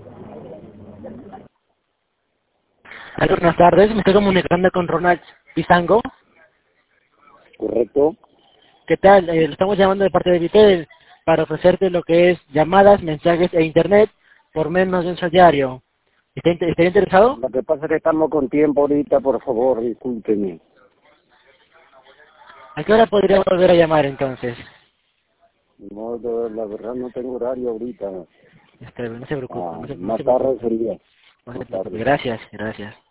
Aló, buenas tardes, me estoy comunicando con Ronald Pizango. Correcto. ¿Qué tal? Lo estamos llamando de parte de Vitel para ofrecerte lo que es llamadas, mensajes e internet por menos de un sol diario. ¿Estaría interesado? Lo que pasa es que estamos con tiempo ahorita, por favor, discúlpeme. ¿A qué hora podría volver a llamar entonces? No, la verdad no tengo horario ahorita. No se preocupe, no se Más tarde preocupe. sería. No se Más preocupe. tarde. Gracias, gracias.